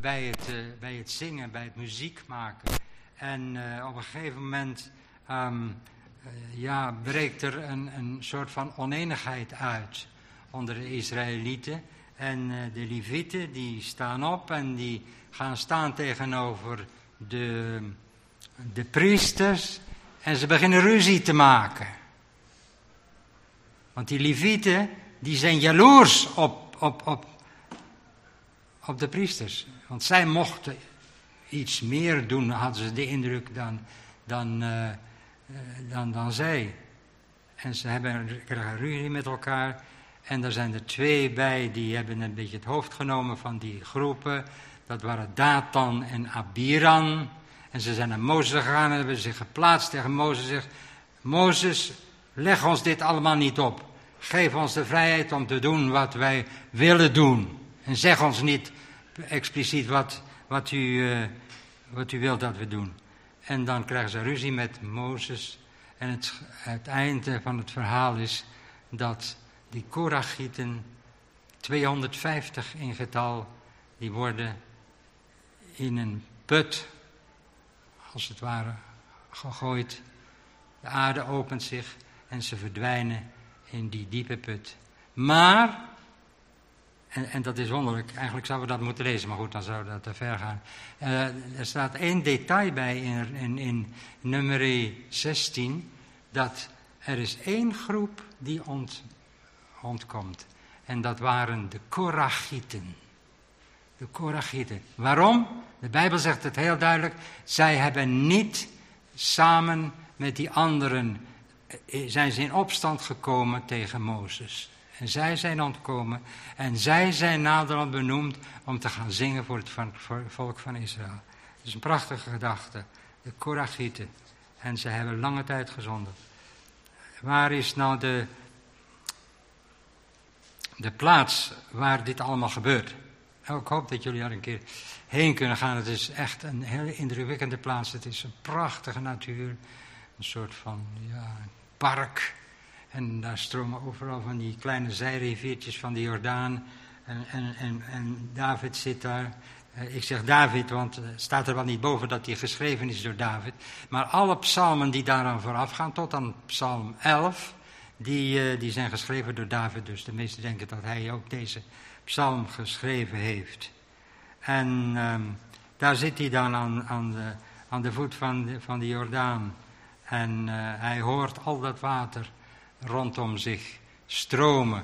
bij het zingen, bij het muziek maken. En op een gegeven moment breekt er een soort van oneenigheid uit onder de Israëlieten. En de Levieten die staan op en die gaan staan tegenover de priesters. En ze beginnen ruzie te maken. Want die Levieten die zijn jaloers op de priesters. Want zij mochten iets meer doen, hadden ze de indruk, dan zij. En ze krijgen ruzie met elkaar. En er zijn er 2 bij, die hebben een beetje het hoofd genomen van die groepen. Dat waren Dathan en Abiram. En ze zijn naar Mozes gegaan en hebben zich geplaatst tegen Mozes. Zegt: Mozes, leg ons dit allemaal niet op. Geef ons de vrijheid om te doen wat wij willen doen. En zeg ons niet expliciet wat u wilt dat we doen. En dan krijgen ze ruzie met Mozes. En het einde van het verhaal is dat die Korachieten, 250 in getal, die worden in een put, als het ware, gegooid. De aarde opent zich en ze verdwijnen in die diepe put. Maar, en dat is wonderlijk, eigenlijk zouden we dat moeten lezen, maar goed, dan zou dat te ver gaan. Er staat 1 detail bij in Numeri 16, dat er is 1 groep die ontkomt. En dat waren de Korachieten. De Korachieten. Waarom? De Bijbel zegt het heel duidelijk. Zij hebben niet samen met die anderen, zijn ze in opstand gekomen tegen Mozes. En zij zijn ontkomen. En zij zijn naderhand benoemd om te gaan zingen voor het volk van Israël. Dat is een prachtige gedachte. De Korachieten. En ze hebben lange tijd gezondigd. Waar is nou de plaats waar dit allemaal gebeurt? Nou, ik hoop dat jullie daar een keer heen kunnen gaan. Het is echt een hele indrukwekkende plaats. Het is een prachtige natuur. Een soort van park. En daar stromen overal van die kleine zijriviertjes van de Jordaan. En David zit daar. Ik zeg David, want het staat er wel niet boven dat hij geschreven is door David. Maar alle psalmen die daaraan vooraf gaan, tot aan psalm 11, die zijn geschreven door David. Dus de meesten denken dat hij ook deze psalm geschreven heeft. En daar zit hij dan aan de voet van de Jordaan. En hij hoort al dat water rondom zich stromen.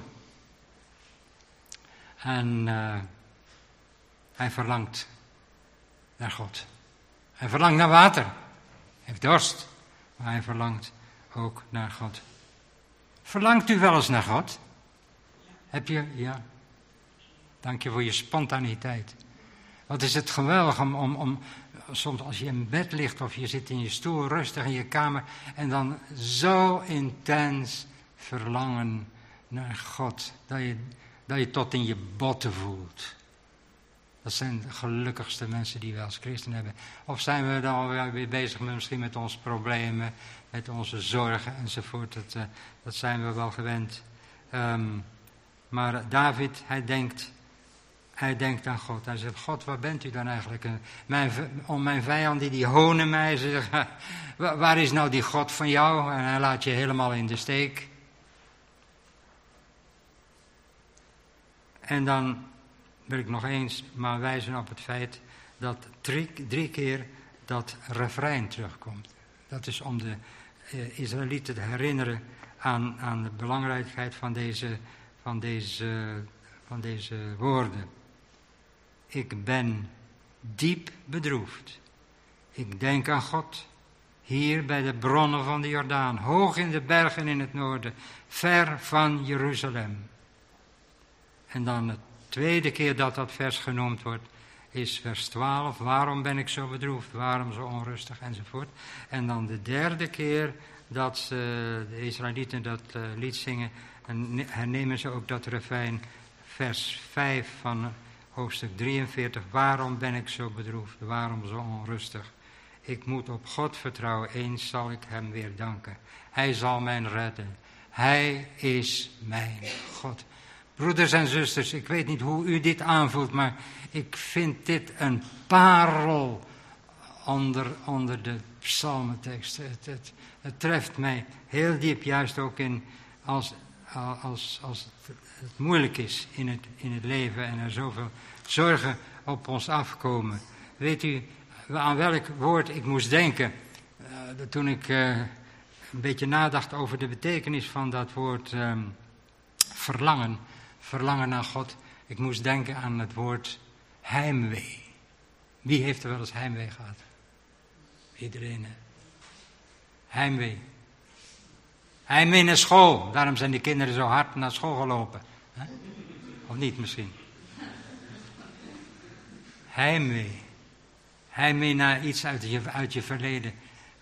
En hij verlangt naar God. Hij verlangt naar water. Hij heeft dorst. Maar hij verlangt ook naar God. Verlangt u wel eens naar God? Heb je? Ja. Dank je voor je spontaniteit. Wat is het geweldig om soms als je in bed ligt of je zit in je stoel rustig in je kamer en dan zo intens verlangen naar God, dat je tot in je botten voelt. Dat zijn de gelukkigste mensen die we als christen hebben. Of zijn we dan weer bezig misschien met onze problemen, met onze zorgen enzovoort. Dat zijn we wel gewend. Maar David, hij denkt aan God. Hij zegt: God, waar bent u dan eigenlijk? Mijn vijanden die honen mij. Ze zeggen: waar is nou die God van jou? En hij laat je helemaal in de steek. En dan wil ik nog eens maar wijzen op het feit dat 3 keer dat refrein terugkomt. Dat is om de Israëlieten te herinneren aan de belangrijkheid van deze woorden. Ik ben diep bedroefd. Ik denk aan God, hier bij de bronnen van de Jordaan, hoog in de bergen in het noorden, ver van Jeruzalem. En dan de 2e keer dat vers genoemd wordt, is vers 12. Waarom ben ik zo bedroefd? Waarom zo onrustig? Enzovoort. En dan de 3e keer dat de Israëlieten dat lied zingen, en hernemen ze ook dat refrein, vers 5 van hoofdstuk 43. Waarom ben ik zo bedroefd? Waarom zo onrustig? Ik moet op God vertrouwen. Eens zal ik hem weer danken. Hij zal mij redden. Hij is mijn God. Broeders en zusters, ik weet niet hoe u dit aanvoelt, maar ik vind dit een parel onder de psalmentekst. Het treft mij heel diep, juist ook als het moeilijk is in het leven en er zoveel zorgen op ons afkomen. Weet u aan welk woord ik moest denken toen ik een beetje nadacht over de betekenis van dat woord verlangen naar God. Ik moest denken aan het woord heimwee. Wie heeft er wel eens heimwee gehad? Iedereen, hè? Heimwee. Heimwee naar school. Daarom zijn de kinderen zo hard naar school gelopen. Hè? Of niet misschien? Heimwee. Heimwee naar iets uit je verleden.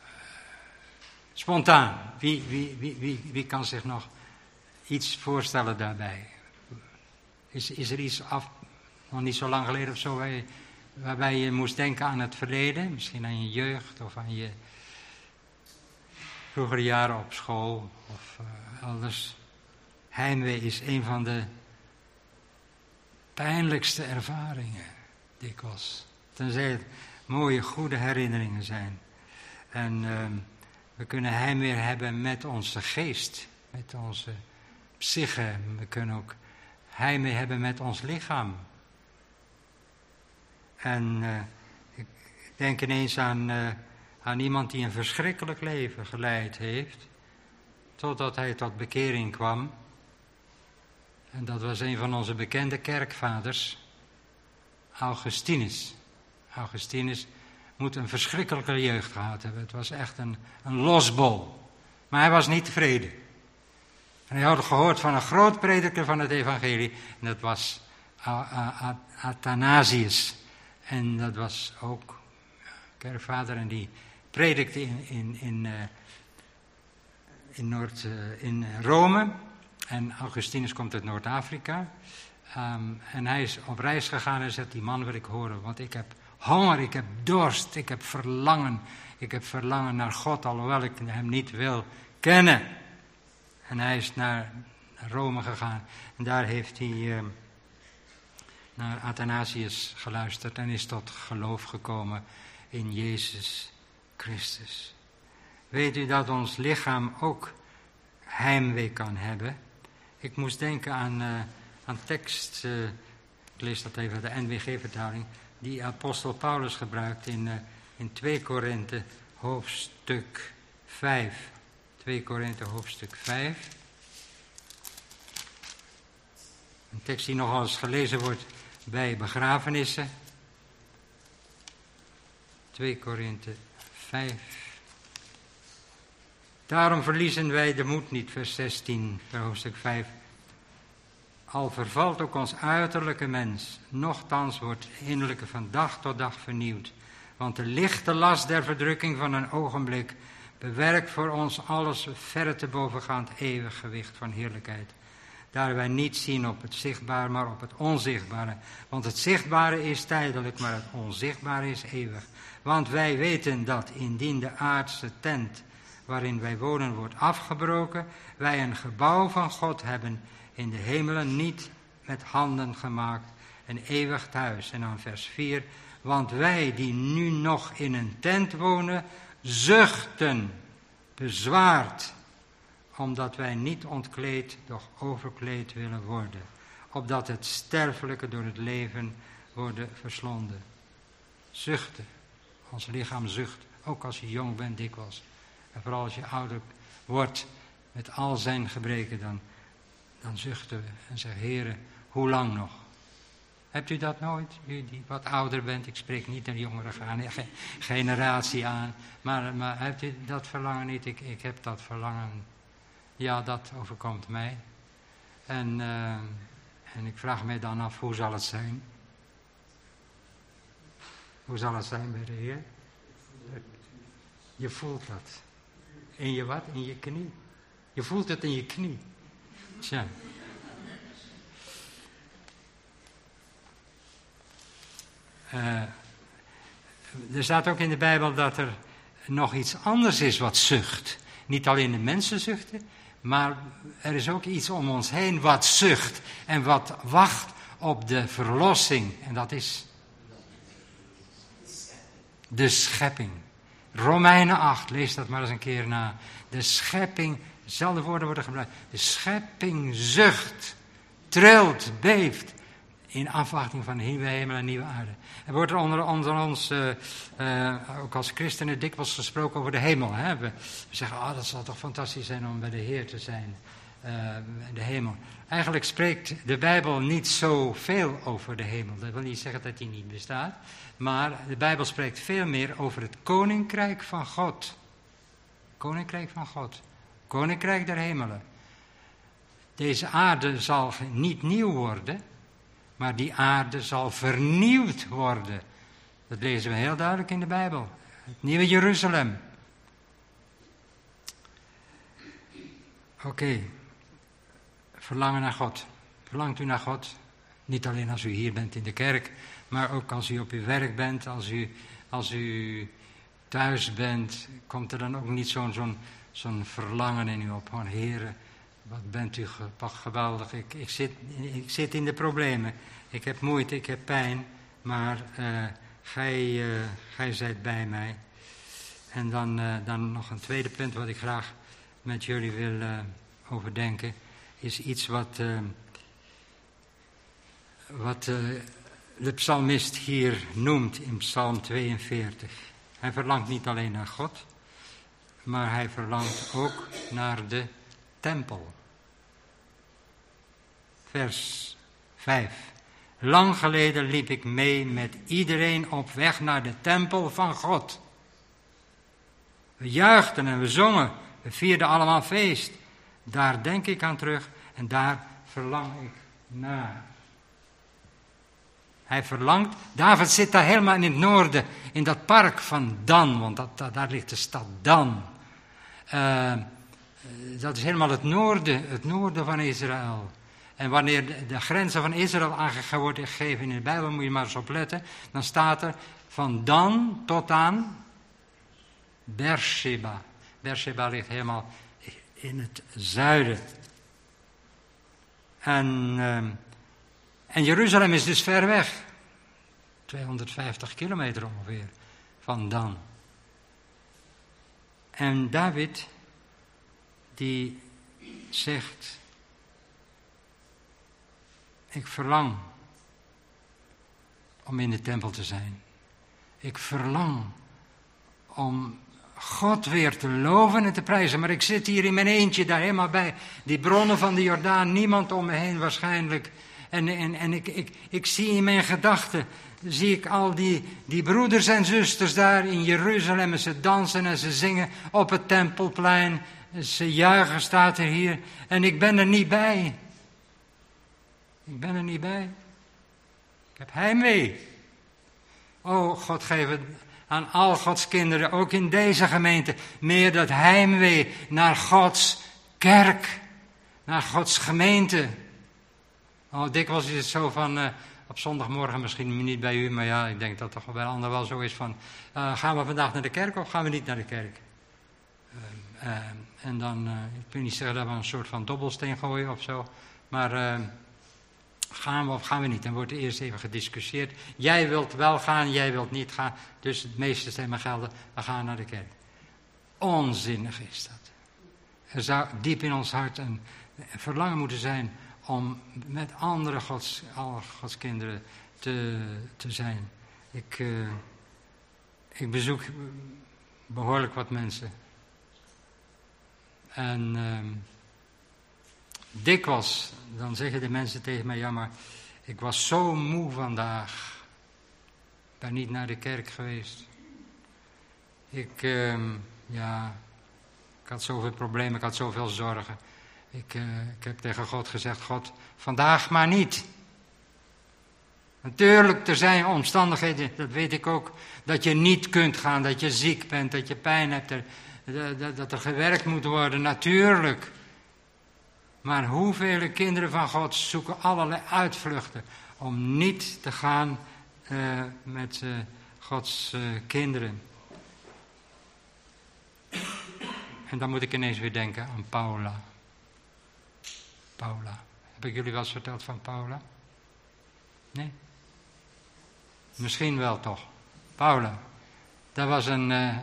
Spontaan. Wie kan zich nog iets voorstellen daarbij? Is er iets nog niet zo lang geleden of zo, waarbij je moest denken aan het verleden? Misschien aan je jeugd of aan je vroegere jaren op school of elders. Heimwee is een van de pijnlijkste ervaringen, dikwijls. Tenzij het mooie, goede herinneringen zijn. En we kunnen heimwee hebben met onze geest, met onze psyche. We kunnen ook heimwee hebben met ons lichaam. En ik denk ineens aan iemand die een verschrikkelijk leven geleid heeft, totdat hij tot bekering kwam. En dat was een van onze bekende kerkvaders, Augustinus. Augustinus moet een verschrikkelijke jeugd gehad hebben. Het was echt een losbol. Maar hij was niet tevreden. En hij had gehoord van een groot prediker van het evangelie. En dat was Athanasius. En dat was ook kerkvader. En die predikte in Rome. En Augustinus komt uit Noord-Afrika. En hij is op reis gegaan en zegt, die man wil ik horen. Want ik heb honger, ik heb dorst, ik heb verlangen. Ik heb verlangen naar God, alhoewel ik hem niet wil kennen. En hij is naar Rome gegaan. En daar heeft hij naar Athanasius geluisterd en is tot geloof gekomen in Jezus Christus. Weet u dat ons lichaam ook heimwee kan hebben? Ik moest denken aan tekst, ik lees dat even uit de NBG-vertaling, die apostel Paulus gebruikt in 2 Korinthe hoofdstuk 5. 2 Korinthe hoofdstuk 5. Een tekst die nogal eens gelezen wordt bij begrafenissen. 2 Korinthe 5. Daarom verliezen wij de moed niet, vers 16, hoofdstuk 5. Al vervalt ook ons uiterlijke mens, nochtans wordt het innerlijke van dag tot dag vernieuwd. Want de lichte last der verdrukking van een ogenblik bewerkt voor ons alles verre te bovengaand eeuwig gewicht van heerlijkheid. Daar wij niet zien op het zichtbare, maar op het onzichtbare. Want het zichtbare is tijdelijk, maar het onzichtbare is eeuwig. Want wij weten dat indien de aardse tent waarin wij wonen wordt afgebroken, wij een gebouw van God hebben in de hemelen, niet met handen gemaakt, een eeuwig thuis. En dan vers 4, want wij die nu nog in een tent wonen, zuchten, bezwaard, omdat wij niet ontkleed, doch overkleed willen worden, opdat het sterfelijke door het leven worden verslonden. Zuchten, ons lichaam zucht, ook als je jong bent dikwijls. En vooral als je ouder wordt met al zijn gebreken, dan zuchten we en zeggen, Heere, hoe lang nog? Hebt u dat nooit? U die wat ouder bent, ik spreek niet een jongere generatie aan, maar hebt u dat verlangen niet? Ik heb dat verlangen. Ja, dat overkomt mij. En ik vraag mij dan af, hoe zal het zijn? Hoe zal het zijn bij de Heer? Je voelt dat. In je wat? In je knie. Je voelt het in je knie. Tja. Er staat ook in de Bijbel dat er nog iets anders is wat zucht. Niet alleen de mensen zuchten, Maar er is ook iets om ons heen wat zucht en wat wacht op de verlossing. En dat is de schepping. Romeinen 8, lees dat maar eens een keer na. De schepping, dezelfde woorden worden gebruikt. De schepping zucht, trilt, beeft in afwachting van een nieuwe hemel en nieuwe aarde. Er wordt er onder ons, ook als christenen, dikwijls gesproken over de hemel. Hè? We zeggen, dat zal toch fantastisch zijn om bij de Heer te zijn. De hemel. Eigenlijk spreekt de Bijbel niet zoveel over de hemel. Dat wil niet zeggen dat die niet bestaat. Maar de Bijbel spreekt veel meer over het koninkrijk van God. Koninkrijk van God. Koninkrijk der hemelen. Deze aarde zal niet nieuw worden, maar die aarde zal vernieuwd worden. Dat lezen we heel duidelijk in de Bijbel. Het nieuwe Jeruzalem. Oké. Verlangen naar God. Verlangt u naar God? Niet alleen als u hier bent in de kerk, maar ook als u op uw werk bent, als u thuis bent, komt er dan ook niet zo'n verlangen in u op. Gewoon, Heere, wat bent u geweldig. Ik zit in de problemen. Ik heb moeite, ik heb pijn, maar gij zijt bij mij. En dan nog een tweede punt wat ik graag met jullie wil overdenken, is iets wat de psalmist hier noemt in Psalm 42. Hij verlangt niet alleen naar God, maar hij verlangt ook naar de tempel. Vers 5. Lang geleden liep ik mee met iedereen op weg naar de tempel van God. We juichten en we zongen, we vierden allemaal feest. Daar denk ik aan terug en daar verlang ik naar. Hij verlangt, David zit daar helemaal in het noorden, in dat park van Dan, want daar ligt de stad Dan. Dat is helemaal het noorden van Israël. En wanneer de grenzen van Israël worden gegeven in de Bijbel, moet je maar eens opletten, dan staat er van Dan tot aan Beersheba. Beersheba ligt helemaal in het zuiden. En Jeruzalem is dus ver weg. 250 kilometer ongeveer van Dan. En David, die zegt, ik verlang om in de tempel te zijn. Ik verlang om God weer te loven en te prijzen. Maar ik zit hier in mijn eentje daar helemaal bij die bronnen van de Jordaan. Niemand om me heen waarschijnlijk. En ik zie in mijn gedachten, zie ik al die broeders en zusters daar in Jeruzalem. En ze dansen en ze zingen op het Tempelplein. Ze juichen, staat er hier. En ik ben er niet bij. Ik ben er niet bij. Ik heb heimwee. Oh, God geef het aan al Gods kinderen, ook in deze gemeente, meer dat heimwee naar Gods kerk, naar Gods gemeente. Oh, dikwijls is het zo van, op zondagmorgen misschien niet bij u, maar ja, ik denk dat toch bij anderen wel zo is van, gaan we vandaag naar de kerk of gaan we niet naar de kerk? En dan, ik wil niet zeggen dat we een soort van dobbelsteen gooien of zo, maar gaan we of gaan we niet? Dan wordt er eerst even gediscussieerd. Jij wilt wel gaan, jij wilt niet gaan. Dus het meeste stemmen gelden, we gaan naar de kerk. Onzinnig is dat. Er zou diep in ons hart een verlangen moeten zijn om met andere Gods kinderen te zijn. Ik bezoek behoorlijk wat mensen. En dikwijls, dan zeggen de mensen tegen mij, ja maar ik was zo moe vandaag. Ik ben niet naar de kerk geweest. Ik had zoveel problemen, ik had zoveel zorgen. Ik heb tegen God gezegd, God, vandaag maar niet. Natuurlijk, er zijn omstandigheden, dat weet ik ook, dat je niet kunt gaan, dat je ziek bent, dat je pijn hebt, dat er gewerkt moet worden, natuurlijk. Maar hoeveel kinderen van God zoeken allerlei uitvluchten om niet te gaan met Gods kinderen. En dan moet ik ineens weer denken aan Paula. Paula. Heb ik jullie wel eens verteld van Paula? Nee? Misschien wel toch. Paula. Dat was maar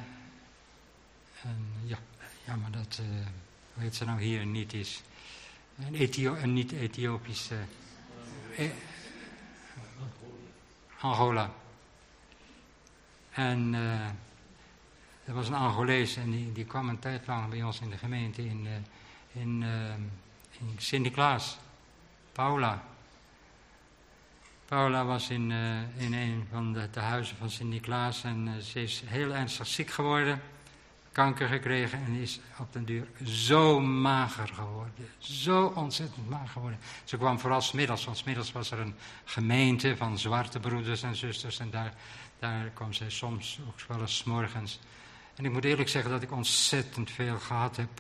dat, hoe heet ze nou hier, niet is. Een niet-Ethiopische... Angola. En er was een Angolees en die kwam een tijd lang bij ons in de gemeente in Sint-Niklaas. Paula. Paula was in een van de huizen van Sint-Niklaas en ze is heel ernstig ziek geworden, kanker gekregen en is op den duur zo mager geworden. Zo ontzettend mager geworden. Ze kwam vooral 's middags, want 's middags was er een gemeente van zwarte broeders en zusters en daar kwam zij soms ook wel eens 's morgens. En ik moet eerlijk zeggen dat ik ontzettend veel gehad heb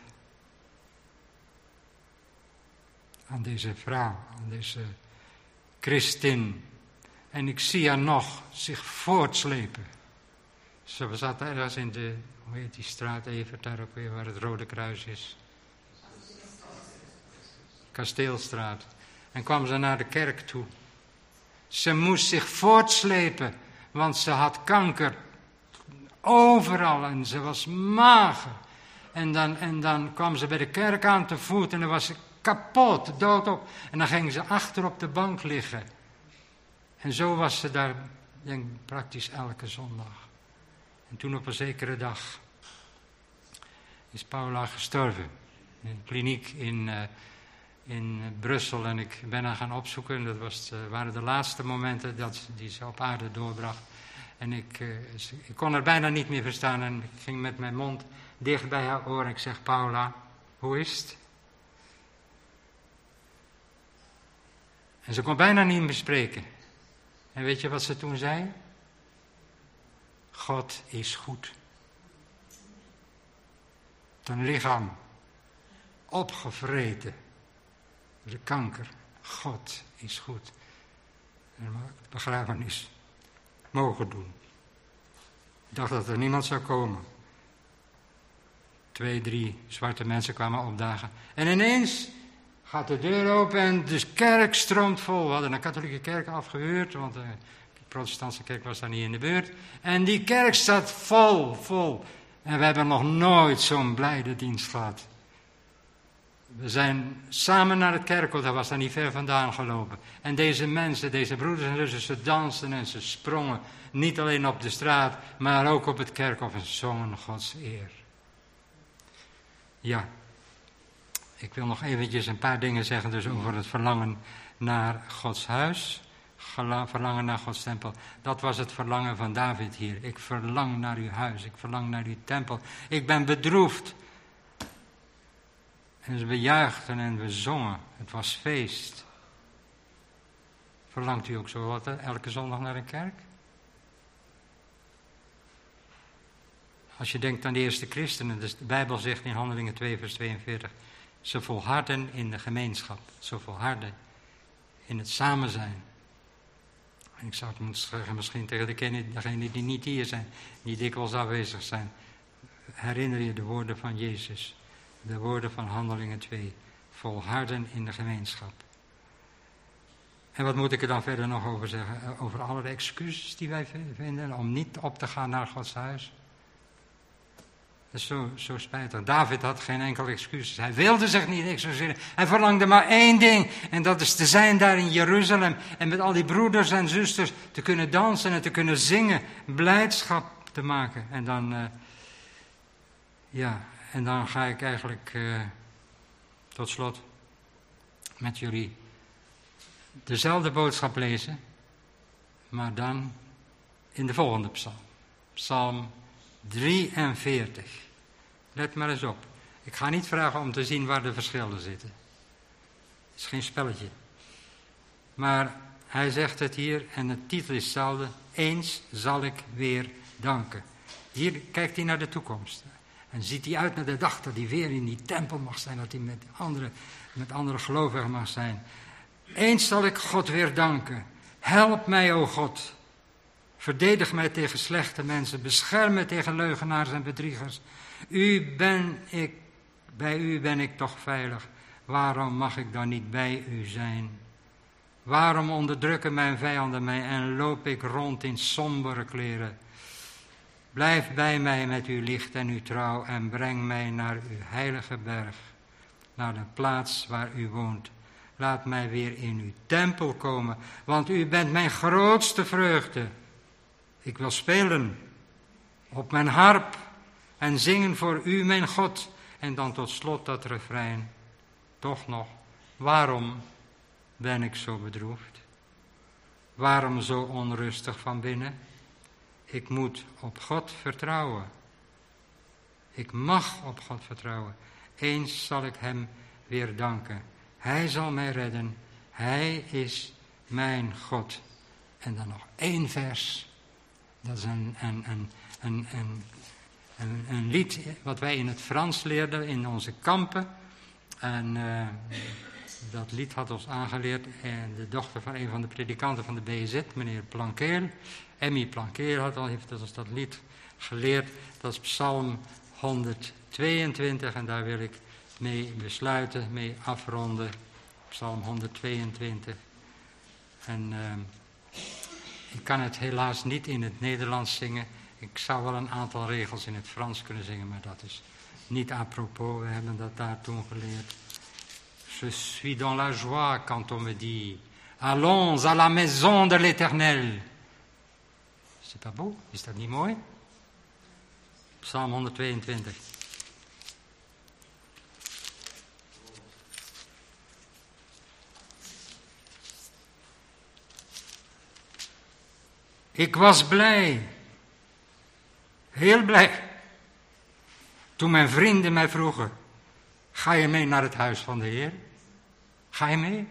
aan deze vrouw, aan deze Christin. En ik zie haar nog zich voortslepen. Ze zat ergens in de, hoe heet die straat even, daar ook weer waar het Rode Kruis is. Kasteelstraat. En kwam ze naar de kerk toe. Ze moest zich voortslepen, want ze had kanker. Overal en ze was mager. En dan kwam ze bij de kerk aan te voet en dan was ze kapot, doodop. En dan ging ze achter op de bank liggen. En zo was ze daar, denk ik, praktisch elke zondag. En toen op een zekere dag is Paula gestorven. In een kliniek in Brussel. En ik ben haar gaan opzoeken. Dat waren de laatste momenten die ze op aarde doorbracht. En ik kon haar bijna niet meer verstaan. En ik ging met mijn mond dicht bij haar oor. En ik zeg, Paula, hoe is het? En ze kon bijna niet meer spreken. En weet je wat ze toen zei? God is goed. Een lichaam opgevreten door de kanker. God is goed. En de begrafenis mogen doen. Ik dacht dat er niemand zou komen. 2, 3 zwarte mensen kwamen opdagen. En ineens gaat de deur open en de kerk stroomt vol. We hadden een katholieke kerk afgehuurd, want de protestantse kerk was daar niet in de buurt. En die kerk staat vol. En we hebben nog nooit zo'n blijde dienst gehad. We zijn samen naar het kerkhof, dat was daar niet ver vandaan gelopen. En deze mensen, deze broeders en zussen, ze dansten en ze sprongen. Niet alleen op de straat, maar ook op het kerkhof en zongen Gods eer. Ja, ik wil nog eventjes een paar dingen zeggen dus over het verlangen naar Gods huis. Verlangen naar Gods tempel. Dat was het verlangen van David hier. Ik verlang naar uw huis, ik verlang naar uw tempel. Ik ben bedroefd. En we juichten en we zongen. Het was feest. Verlangt u ook zo wat elke zondag naar een kerk? Als je denkt aan de eerste christenen, dus de Bijbel zegt in Handelingen 2 vers 42... Ze volharden in de gemeenschap. Ze volharden in het samen zijn. En ik zou het moeten zeggen misschien tegen degenen die niet hier zijn, die dikwijls afwezig zijn. Herinner je de woorden van Jezus. De woorden van Handelingen 2. Volharden in de gemeenschap. En wat moet ik er dan verder nog over zeggen? Over alle excuses die wij vinden om niet op te gaan naar Gods huis. Dat is zo spijtig. David had geen enkel excuus. Hij wilde zich niet excuseren. Hij verlangde maar één ding. En dat is te zijn daar in Jeruzalem. En met al die broeders en zusters te kunnen dansen en te kunnen zingen. Blijdschap te maken. En dan ga ik eigenlijk tot slot met jullie dezelfde boodschap lezen. Maar dan in de volgende psalm. Psalm 43. Let maar eens op. Ik ga niet vragen om te zien waar de verschillen zitten. Het is geen spelletje. Maar hij zegt het hier en de titel is hetzelfde. Eens zal ik weer danken. Hier kijkt hij naar de toekomst. En ziet hij uit naar de dag dat hij weer in die tempel mag zijn. Dat hij met andere gelovigen mag zijn. Eens zal ik God weer danken. Help mij, o God. Verdedig mij tegen slechte mensen. Bescherm me tegen leugenaars en bedriegers. Bij u ben ik toch veilig. waarom mag ik dan niet bij u zijn? Waarom onderdrukken mijn vijanden mij en loop ik rond in sombere kleren? Blijf bij mij met uw licht en uw trouw en breng mij naar uw heilige berg, naar de plaats waar u woont. Laat mij weer in uw tempel komen, want u bent mijn grootste vreugde. Ik wil spelen op mijn harp en zingen voor u, mijn God. En dan tot slot dat refrein. Toch nog, waarom ben ik zo bedroefd? Waarom zo onrustig van binnen? Ik moet op God vertrouwen. Ik mag op God vertrouwen. Eens zal ik hem weer danken. Hij zal mij redden. Hij is mijn God. En dan nog 1 vers. Dat is een lied wat wij in het Frans leerden in onze kampen. En dat lied had ons aangeleerd de dochter van een van de predikanten van de BZ, meneer Plankeel. Emmy Plankeel heeft ons dat lied geleerd. Dat is Psalm 122 en daar wil ik mee besluiten, mee afronden. Psalm 122. En ik kan het helaas niet in het Nederlands zingen. Ik zou wel een aantal regels in het Frans kunnen zingen, maar dat is niet à propos. We hebben dat daar toen geleerd. Je suis dans la joie quand on me dit allons à la maison de l'Éternel. C'est pas beau? Is dat niet mooi? Psalm 122. Ik was blij, heel blij, toen mijn vrienden mij vroegen, ga je mee naar het huis van de Heer? Ga je mee?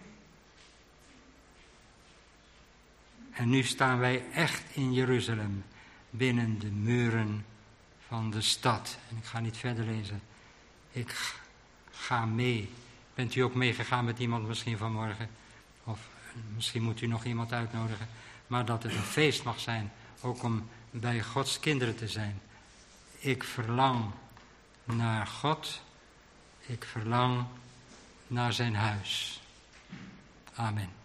En nu staan wij echt in Jeruzalem, binnen de muren van de stad. En ik ga niet verder lezen. Ik ga mee. Bent u ook meegegaan met iemand misschien vanmorgen? Of misschien moet u nog iemand uitnodigen. Maar dat het een feest mag zijn, ook om bij Gods kinderen te zijn. Ik verlang naar God. Ik verlang naar zijn huis. Amen.